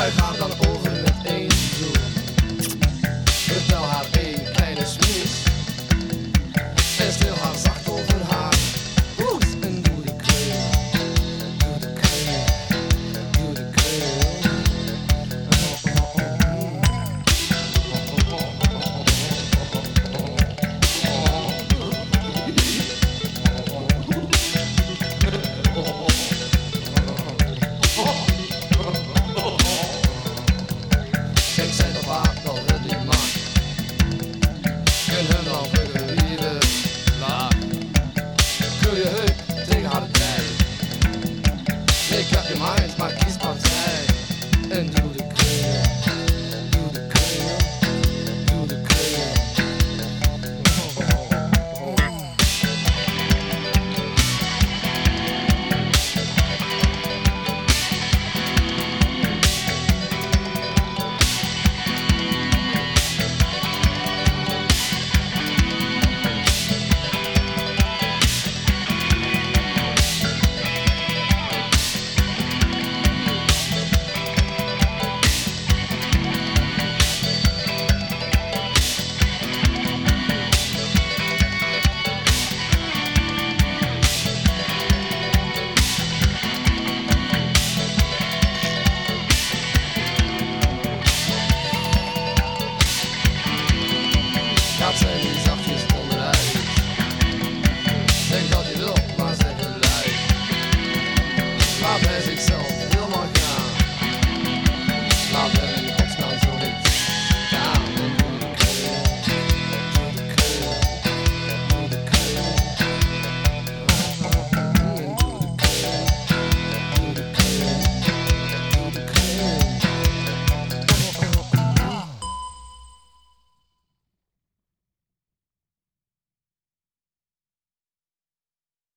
Zuig haar dan over met één zoen. Vertel haar één kleine smoes. En streel haar zacht over haar poes. En doe die krul, doe de krul, doe de krul. Kijk, zij toch vaak al die man. Kun hem dan vluggen lieve laag. Krul je heup tegen haar bij. Nee, klap je mind, maar kies partij. En doe